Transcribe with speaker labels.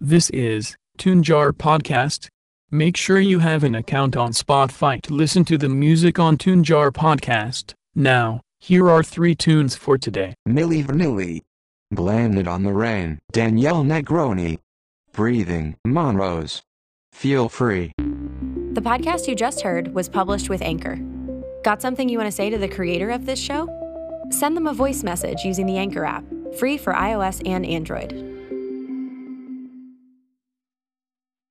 Speaker 1: This is TuneJar Podcast. Make sure you have an account on Spotify to listen to the music on TuneJar Podcast. Now, here are 3 tunes for today.
Speaker 2: Milli Vanilli. Blame It on the Rain. Danielle Negroni. Breathing. Monrose. Feel Free.
Speaker 3: The podcast you just heard was published with Anchor. Got something you want to say to the creator of this show? Send them a voice message using the Anchor app, free for iOS and Android.